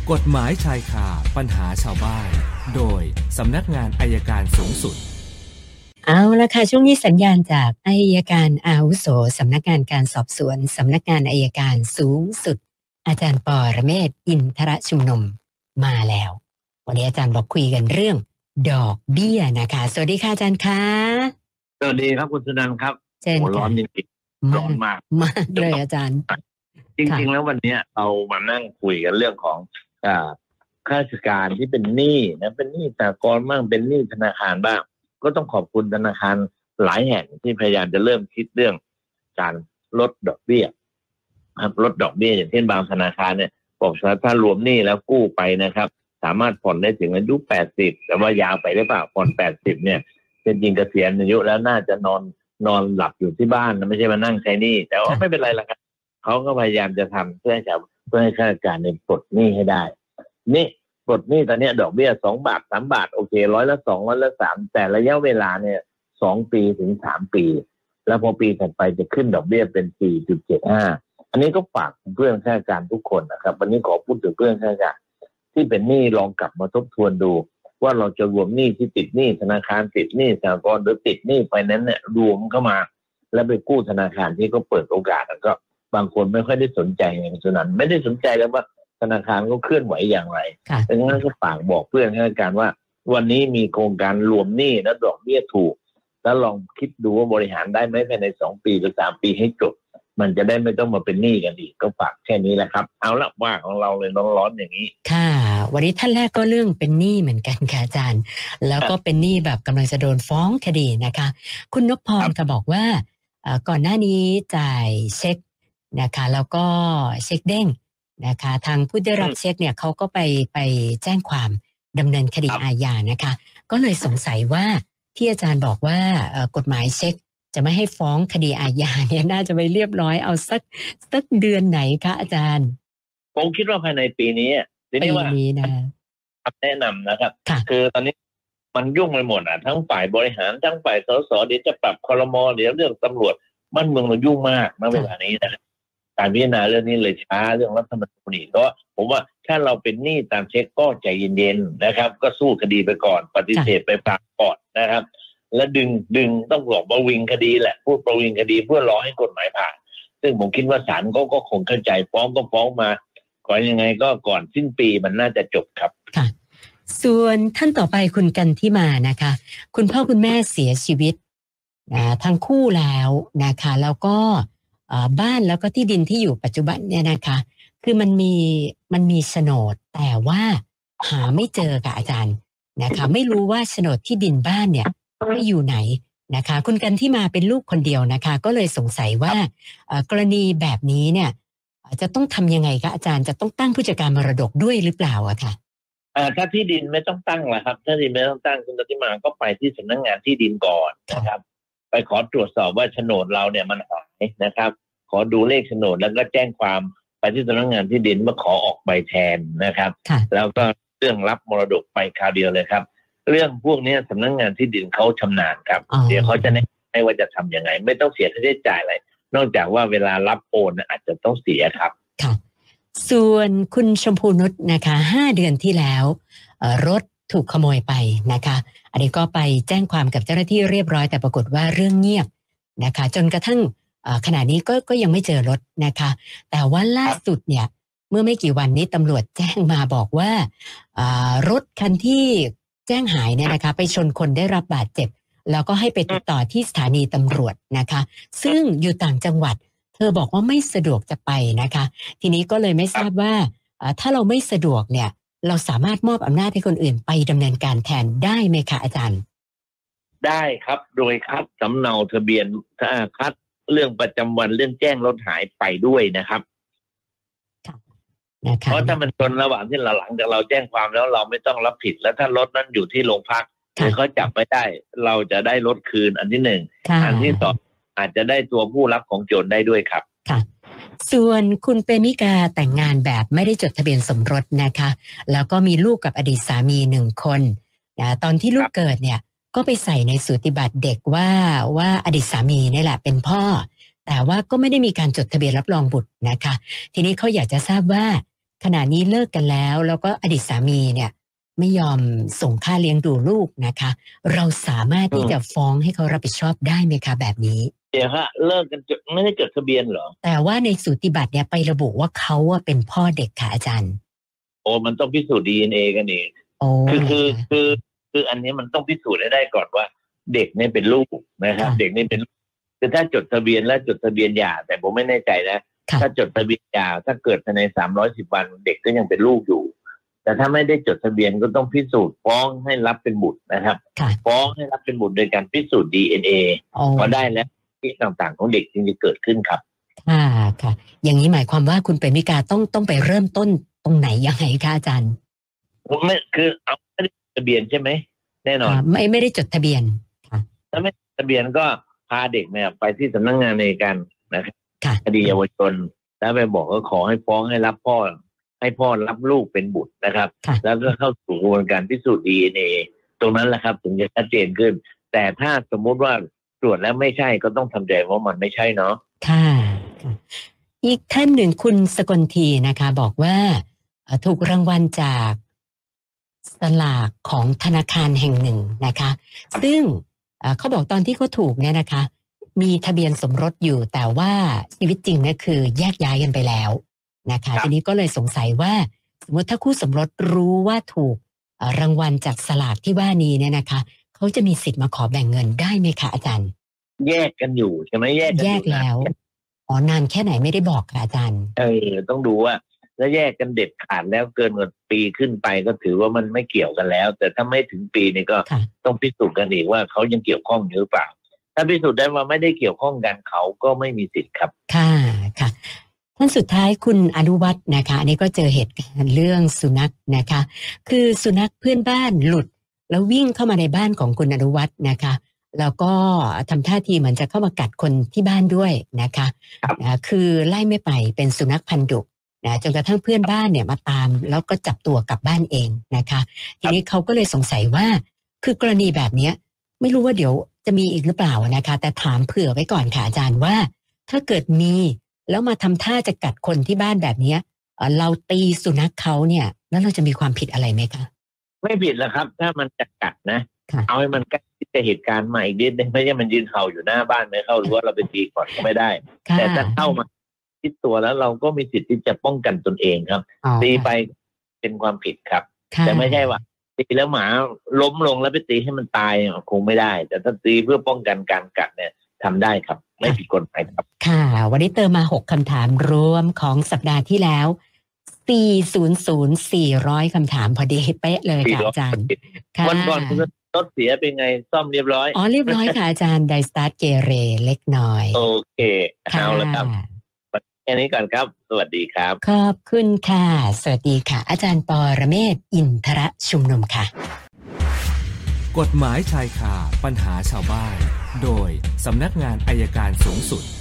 กฎหมายชายคาปัญหาชาวบ้านโดยสำนักงานอัยการสูงสุดเอาละค่ะช่วงนี้สัญญาณจากอัยการอาวุโสสำนักงานการสอบสวนสำนักงานอัยการสูงสุดอาจารย์ปรเมศวร์อินทรชุมนุมมาแล้ววันนี้อาจารย์บอกคุยกันเรื่องดอกเบี้ยนะคะสวัสดีค่ะอาจารย์คะสวัสดีครับคุณสุนันท์ครับเช่นร้อนจริงๆร้อนมากเลยอาจารย์จริงๆแล้ววันนี้เรามานั่งคุยกันเรื่องของข้าราชการที่เป็นหนี้นะเป็นหนี้สหกรณ์บ้างเป็นหนี้ธนาคารบ้างก็ต้องขอบคุณธนาคารหลายแห่งที่พยายามจะเริ่มคิดเรื่องการลดดอกเบี้ยครับลดดอกเบี้ยอย่างเช่นบางธนาคารเนี่ยบอกถ้ารวมหนี้แล้วกู้ไปนะครับสามารถผ่อนได้ถึงอายุ80แต่ว่ายาวไปได้เปล่าผ่อน80เนี่ยเป็นจริงเกษียณอายุแล้วน่าจะนอนหลับอยู่ที่บ้านนะไม่ใช่มานั่งใช้หนี้แต่ว่าไม่เป็นไรละครับเขาก็พยายามจะทำเพื่อให้ข้าราชการเนี่ยปลดหนี้ให้ได้นี่ปลดหนี้ตอนนี้ดอกเบี้ย2 บาท3 บาทโอเค100% 100% แต่ระยะเวลาเนี่ย2 ปีถึง3 ปีแล้วพอปีถัดไปจะขึ้นดอกเบี้ยเป็น 4.75 อันนี้ก็ฝากเพื่อนข้าราชการทุกคนนะครับวันนี้ขอพูดถึงเพื่อนข้าราชการที่เป็นหนี้ลองกลับมาทบทวนดูว่าเราจะรวมหนี้ที่ติดหนี้ธนาคารติดหนี้สหกรณ์หรือติดหนี้ไฟแนนซ์เนี่ยรวมเข้ามาแล้วไปกู้ธนาคารที่เขาเปิดโอกาสแล้วก็บางคนไม่ค่อยได้สนใจอย่างนั้นไม่ได้สนใจแล้วว่าธนาคารก็เคลื่อนไหวอย่างไรดังนั้นก็ฝากบอกเพื่อนข้าราชการว่าวันนี้มีโครงการรวมหนี้และดอกเบี้ยถูกแล้วลองคิดดูว่าบริหารได้ไหมภายใน2 ปีหรือ3 ปีให้จบมันจะได้ไม่ต้องมาเป็นหนี้กันอีกก็ฝากแค่นี้แหละครับเอาละว่าของเราเลยร้อนๆอย่างนี้ค่ะวันนี้ท่านแรกก็เรื่องเป็นหนี้เหมือนกันค่ะอาจารย์แล้วก็เป็นหนี้แบบกำลังจะโดนฟ้องคดีนะคะคุณนพพรก็บอกว่าก่อนหน้านี้จ่ายเช็คนะคะแล้วก็เช็คเด้งนะคะทางผู้ได้รับเช็คเนี่ยเขาก็ไปแจ้งความดำเนินคดีอาญานะคะก็เลยสงสัยว่าที่อาจารย์บอกว่ากฎหมายเช็คจะไม่ให้ฟ้องคดีอาญาเนี่ยน่าจะไปเรียบร้อยเอาสักเดือนไหนคะอาจารย์ผมคิดว่าภายในปีนี้นะแนะนำนะครับคือตอนนี้มันยุ่งไปหมดทั้งฝ่ายบริหารทั้งฝ่ายสสเดี๋ยวจะปรับครม.เดี๋ยวเรื่องตำรวจบ้านเมืองมันยุ่งมากณเวลานี้นะการพิจารณาเรื่องนี้เลยช้าเรื่องรัฐธรรมนูญเพราะผมว่าถ้าเราเป็นหนี้ตามเช็คก็ใจเย็นๆนะครับก็สู้คดีไปก่อนปฏิเสธไปปรากก่อนนะครับและดึงต้องบอกประวิงคดีแหละพูดประวิงคดีเพื่อรอให้กฎหมายผ่านซึ่งผมคิดว่าศาลก็คงเข้าใจฟ้องก็ฟ้องมาก่อนยังไงก็ก่อนสิ้นปีมันน่าจะจบครับค่ะส่วนท่านต่อไปคุณกันที่มานะคะคุณพ่อคุณแม่เสียชีวิตทั้งคู่แล้วนะคะแล้วก็บ้านแล้วก็ที่ดินที่อยู่ปัจจุบันเนี่ยนะคะคือมันมีโฉนดแต่ว่าหาไม่เจอค่ะอาจารย์นะคะไม่รู้ว่าโฉนดที่ดินบ้านเนี่ยไปอยู่ไหนนะคะคุณกันที่มาเป็นลูกคนเดียวนะคะก็เลยสงสัยว่ากรณีแบบนี้เนี่ยจะต้องทำยังไงคะอาจารย์จะต้องตั้งผู้จัดการมรดกด้วยหรือเปล่าอะค่ะถ้าที่ดินไม่ต้องตั้งละครับถ้าที่ดินไม่ต้องตั้งคุณกันที่มาก็ไปที่สำนักงานที่ดินก่อนนะครับไปขอตรวจสอบว่าโฉนดเราเนี่ยมันหายนะครับขอดูเลขโฉนดแล้วก็แจ้งความไปที่สำนักงานที่ดินว่าขอออกใบแทนนะครับแล้วก็เรื่องรับมรดกไปคราวเดียวเลยครับเรื่องพวกนี้สำนักงานที่ดินเขาชำนาญครับเดี๋ยวเขาจะแนะนำว่าจะทำยังไงไม่ต้องเสียค่าใช้จ่ายอะไรนอกจากว่าเวลารับโอนอาจจะต้องเสียครับค่ะส่วนคุณชมพูนุชนะคะ5 เดือนที่แล้วรถถูกขโมยไปนะคะอันนี้ก็ไปแจ้งความกับเจ้าหน้าที่เรียบร้อยแต่ปรากฏว่าเรื่องเงียบนะคะจนกระทั่งขณะนี้ก็ยังไม่เจอรถนะคะแต่ว่าล่าสุดเนี่ยเมื่อไม่กี่วันนี้ตำรวจแจ้งมาบอกว่ารถคันที่แจ้งหายเนี่ยนะคะไปชนคนได้รับบาดเจ็บแล้วก็ให้ไปติดต่อที่สถานีตำรวจนะคะซึ่งอยู่ต่างจังหวัดเธอบอกว่าไม่สะดวกจะไปนะคะทีนี้ก็เลยไม่ทราบว่าถ้าเราไม่สะดวกเนี่ยเราสามารถมอบอำนาจให้คนอื่นไปดำเนินการแทนได้ไหมคะอาจารย์ได้ครับโดยคัดสำเนาทะเบียนคัดเรื่องประจำวันเรื่องแจ้งรถหายไปด้วยนะครับเพราะถ้ามันชนระหว่างที่เราหลังจากเราแจ้งความแล้วเราไม่ต้องรับผิดแล้วถ้ารถนั้นอยู่ที่โรงพักเขาจับไปได้เราจะได้รถคืนอันที่1อันที่2อาจจะได้ตัวผู้รับของโจรได้ด้วยครับค่ะส่วนคุณเปมิกาแต่งงานแบบไม่ได้จดทะเบียนสมรสนะคะแล้วก็มีลูกกับอดีตสามี1 คนตอนที่ลูกเกิดเนี่ยก็ไปใส่ในสูติบัตรเด็กว่าอดีตสามีนี่แหละเป็นพ่อแต่ว่าก็ไม่ได้มีการจดทะเบียนรับรองบุตรนะคะทีนี้เขาอยากจะทราบว่าขณะนี้เลิกกันแล้วก็อดีตสามีเนี่ยไม่ยอมส่งค่าเลี้ยงดูลูกนะคะเราสามารถที่จะฟ้องให้เขารับผิดชอบได้ไหมคะแบบนี้เดี๋ยวฮะเลิกกันไม่ได้จดทะเบียนเหรอแต่ว่าในสูติบัตรเนี่ยไประบุว่าเขาเป็นพ่อเด็กค่ะอาจารย์โอ้มันต้องพิสูจน์ DNA กันเองคืออันนี้มันต้องพิสูจน์ให้ได้ก่อนว่าเด็กเนี่ยเป็นลูกนะครับเด็กนี่เป็นคือถ้าจดทะเบียนและจดทะเบียนหย่าแต่ผมไม่แน่ใจนะถ้าจดทะเบียนหย่าถ้าเกิดภายใน310 วันเด็กก็ยังเป็นลูกอยู่แต่ถ้าไม่ได้จดทะเบียนก็ต้องพิสูจน์ฟ้องให้รับเป็นบุตรนะครับฟ้องให้รับเป็นบุตรโดยการพิสูจน์ DNA พอได้แล้วที่ต่างๆของเด็กจึงจะเกิดขึ้นครับค่ะอย่างนี้หมายความว่าคุณเปรมิกาต้องไปเริ่มต้นตรงไหนยังไงคะอาจารย์ไม่คือเอาไม่ได้จดทะเบียนใช่ไหมแน่นอนไม่ได้จดทะเบียนถ้าไม่จดทะเบียนก็พาเด็กเนี่ยไปที่สำนักงานอัยการนะครับคดีเยาวชนแล้วไปบอกก็ขอให้ฟ้องให้รับพ่อรับลูกเป็นบุตรนะครับแล้วก็เข้าสู่กระบวนการพิสูจน์ DNA ตรงนั้นแหละครับถึงจะชัดเจนขึ้นแต่ถ้าสมมุติว่าตรวจแล้วไม่ใช่ก็ต้องทำใจว่ามันไม่ใช่เนาะค่ะอีกท่านหนึ่งคุณสกลทีนะคะบอกว่าถูกรางวัลจากสลากของธนาคารแห่งหนึ่งนะคะซึ่งเขาบอกตอนที่เขาถูกเนี่ยนะคะมีทะเบียนสมรสอยู่แต่ว่าชีวิตจริงเนี่ยคือแยกย้ายกันไปแล้วนะคะทีนี้ก็เลยสงสัยว่าสมมติถ้าคู่สมรสรู้ว่าถูกรางวัลจากสลากที่ว่านี้เนี่ยนะคะเขาจะมีสิทธิ์มาขอแบ่งเงินได้ไหมคะอาจารย์แยกกันอยู่ใช่ไหมแยกแล้วนานแค่ไหนไม่ได้บอกค่ะอาจารย์ต้องดูว่าถ้าแยกกันเด็ดขาดแล้วเกินกว่าปีขึ้นไปก็ถือว่ามันไม่เกี่ยวกันแล้วแต่ถ้าไม่ถึงปีนี่ก็ต้องพิสูจน์กันอีกว่าเขายังเกี่ยวข้องหรือเปล่าถ้าพิสูจน์ได้ว่าไม่ได้เกี่ยวข้องกันเขาก็ไม่มีสิทธิ์ครับค่ะท่านสุดท้ายคุณอนุวัฒน์นะคะอันนี้ก็เจอเหตุการณ์เรื่องสุนัขนะคะคือสุนัขเพื่อนบ้านหลุดแล้ววิ่งเข้ามาในบ้านของคุณอนุวัฒน์นะคะแล้วก็ทำท่าทีเหมือนจะเข้ามากัดคนที่บ้านด้วยนะคะคือไล่ไม่ไปเป็นสุนัขพันธุ์ดุนะจนกระทั่งเพื่อนบ้านเนี่ยมาตามแล้วก็จับตัวกลับบ้านเองนะคะทีนี้เขาก็เลยสงสัยว่าคือกรณีแบบนี้ไม่รู้ว่าเดี๋ยวจะมีอีกหรือเปล่านะคะแต่ถามเผื่อไว้ก่อนค่ะอาจารย์ว่าถ้าเกิดมีแล้วมาทำท่าจะกัดคนที่บ้านแบบนี้เราตีสุนัขเขาเนี่ยแล้วเราจะมีความผิดอะไรไหมคะไม่ผิดแล้วครับถ้ามันจะกัดนะเอาให้มันใกล้ที่จะเหตุการณ์มาอีกนิดนึงไม่ใช่มันยืนเห่าอยู่หน้าบ้านไม่เข้าหรือว่าเราไปตีก่อนก็ไม่ได้แต่ถ้าเข้ามาทิศตัวแล้วเราก็มีสิทธิ์ที่จะป้องกันตนเองครับตีไปเป็นความผิดครับแต่ไม่ใช่ว่าตีแล้วหมาล้มลงแล้วไปตีให้มันตายคงไม่ได้แต่ถ้าตีเพื่อป้องกันการกัดเนี่ยทำได้ครับไม่ผิดกฎหมายครับค่ะวันนี้เติมมา6คำถามรวมของสัปดาห์ที่แล้ว400 คำถามพอดีเป๊ะเลยค่ะอาจารย์วันก่อนรถเสียเป็นไงซ่อมเรียบร้อยเรียบร้อยค่ะอาจารย์ไดสตาร์ทเกเรเล็กน้อยโอเคเอาละครับแค่นี้ก่อนครับสวัสดีครับขอบคุณค่ะสวัสดีค่ะอาจารย์ปรเมศวร์อินทรชุมนุมค่ะกฎหมายชายคาปัญหาชาวบ้านโดยสำนักงานอัยการสูงสุด